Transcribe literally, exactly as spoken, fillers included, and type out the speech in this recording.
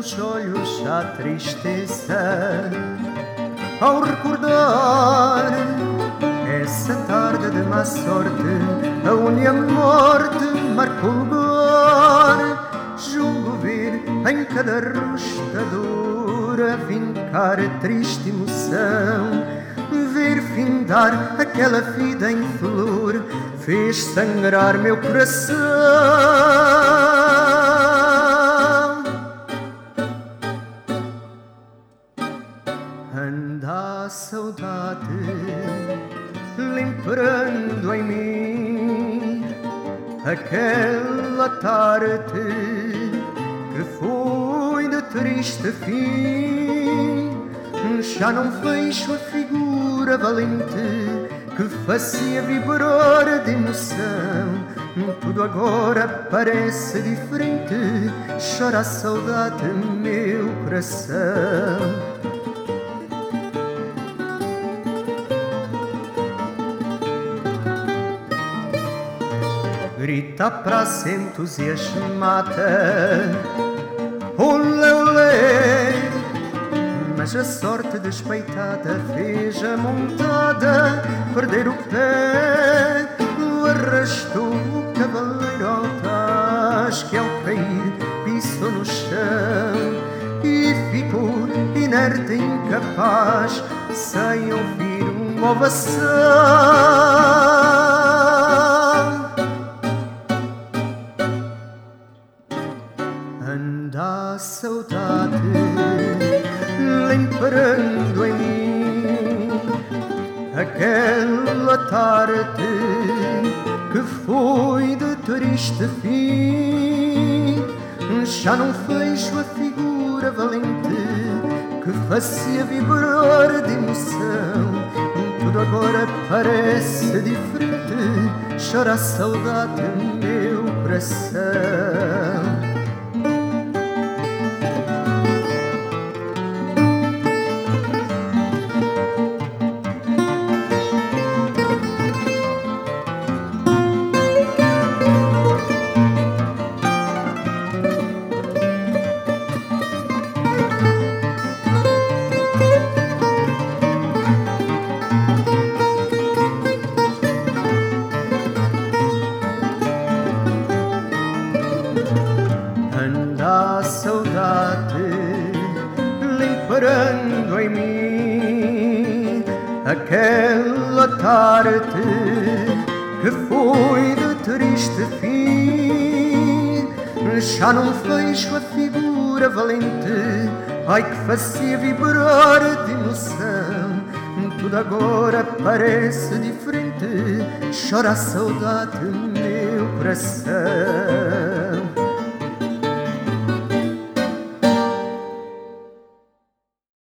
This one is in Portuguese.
nos olhos a tristeza ao recordar essa tarde de má sorte, aonde a morte marcou lugar. Julgo ver em cada rosto a dor a vincar a triste emoção. Ver findar aquela vida em flor fez sangrar meu coração. Anda a saudade lembrando em mim aquela tarde que foi de triste fim. Já não vejo a figura valente que fazia vibrar de emoção. Tudo agora parece diferente, chora a saudade meu coração. Grita a praça entusiasmada, olé, olé, mas a sorte despeitada fez a montada perder o pé. Arrastou o cavaleiro ao tás que ao cair pisou no chão e ficou inerte, incapaz, sem ouvir uma ovação. Anda a saudade lembrando em mim aquela tarde que foi de triste fim. Já não vejo a figura valente que fazia vibrar de emoção. Tudo agora parece diferente, chora a saudade meu coração. Anda a saudade lembrando em mim aquela tarde que foi de triste fim. Já não vejo a figura valente, ai que fazia vibrar de emoção. Tudo agora parece diferente, chora a saudade meu coração.